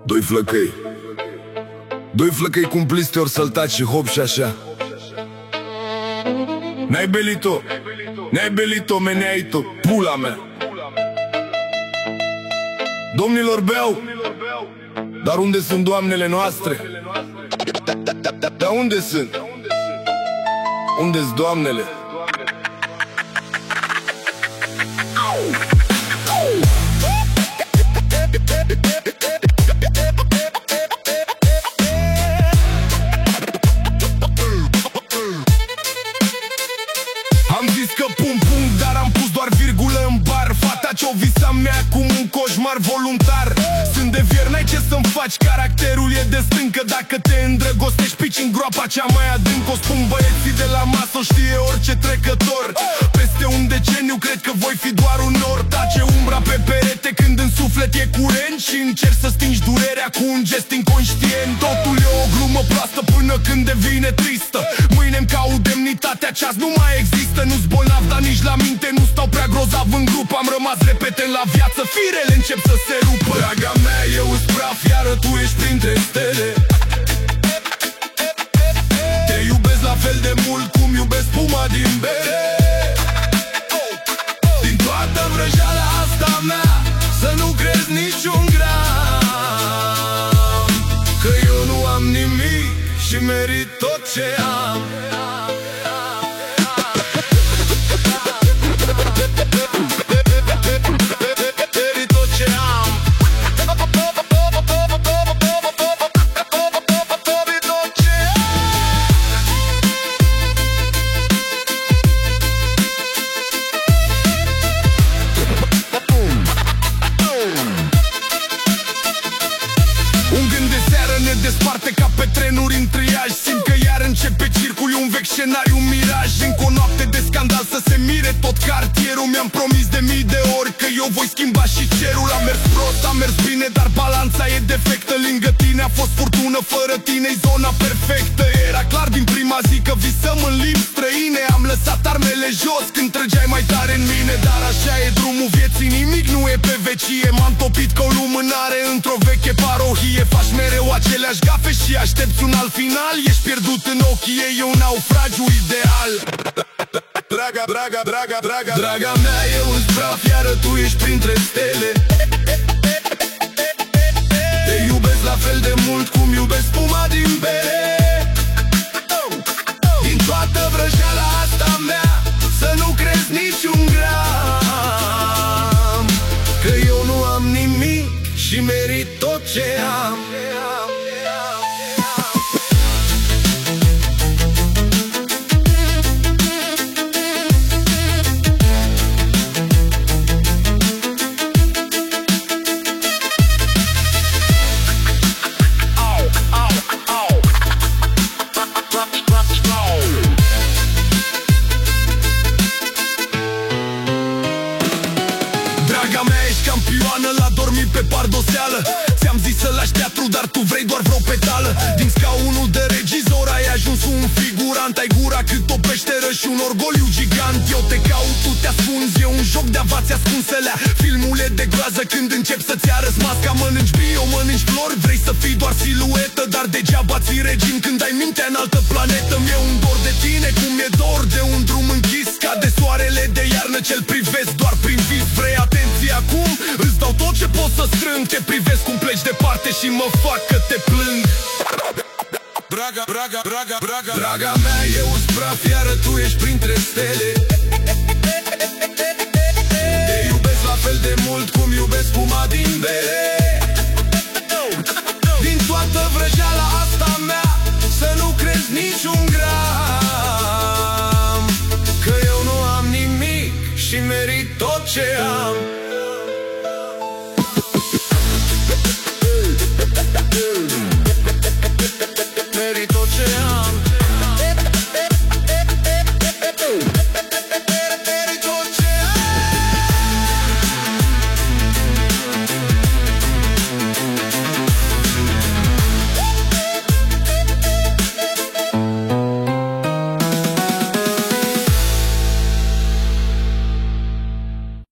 Doi flăcăi, doi flăcăi cumpliți ori săltați și hop și așa. N-ai belit-o, n-ai belit-o, meneai-o, pula mea. Domnilor beau, dar unde sunt doamnele noastre? Dar unde sunt? Unde-s doamnele? Am zis că pun punct, dar am pus doar virgulă în bar. Fata ce-o visa mea cum un coșmar voluntar. Sunt de fier, n-ai ce să-mi faci, caracterul e de stâncă. Dacă te îndrăgostești, pici în groapa cea mai adâncă. O spun băieții de la masă, o știe orice trecător. Peste un deceniu cred că voi fi doar un nor. Tace umbra pe perete când în suflet e curent și încerci să stingi durerea cu un gest inconștient. Totul e o glumă proastă până când devine tristă. Mâine-mi caut demnitatea, ce-azi nu mai există. Nu-s bolnav, dar nici la minte nu stau prea grozav în grup. Am rămas repeten la viață, firele încep să se rupă. Draga mea, eu-s praf, iară tu ești printre stele. Te iubesc la fel de mult cum iubesc puma din bere. Din toată vrăjeala asta mea să nu crezi niciun gram, că eu nu am nimic și merit tot ce am. Desparte ca pe trenuri în triaj. Simt că iar începe circul, un vechi scenariu, un miraj. Încă o noapte de scandal să se mire tot cartierul. Mi-am promis de mii de ori că eu voi schimba și cerul. Am mers prost, am mers bine, dar balanța e defectă. Lângă tine a fost furtună, fără tine-i zona perfectă. Era clar din prima zi că visăm în limbi străine. Am lăsat armele jos când trăgeai mai tare în mine. Dar așa e drumul vieții, nimic nu e pe vecie. M-am topit ca o lumânare într-o veche parohie. Faci mereu aceleași gafe și aștepți un alt final. Ești pierdut în ochii ei, e un naufragiu ideal. Draga, draga, draga, draga, draga mea, eu-s praf, iară tu ești printre stele. Te iubesc la fel de mult cum iubesc puma din bere. Din toată vrăjeala asta mea să nu crezi niciun gram, că eu nu am nimic și merit tot ce am. Draga mea, ești campioană la dormit pe pardoseală. Ți-am zis să lași teatru, dar tu vrei doar vreo petală. Din scaunul de regizor ai ajuns un figurant. Ai gura cât o peșteră și un orgoliu gigant. Eu te caut, tu te ascunzi, e un joc de avați ascunselea. Filmul e de groază când încep să-ți arăți masca. Mănânci bio, mănânci flori, vrei să fii doar siluetă. Dar degeaba ții regim când ai mintea în altă planetă. Mi-e un dor de tine cum e dor de un drum închis, ca de soarele de iarnă ce-l privesc doar prin vis. Vrei atenție acum? Îți dau tot ce pot să strâng. Te privesc cum pleci departe și mă fac că te plâng. Draga, draga, draga, draga, draga mea, eu-s praf, iară tu ești printre stele. Te iubesc la fel de mult cum iubesc puma din bere. Din toată vrăjeala asta mea să nu crezi niciun gram, că eu nu am nimic și merit tot ce am.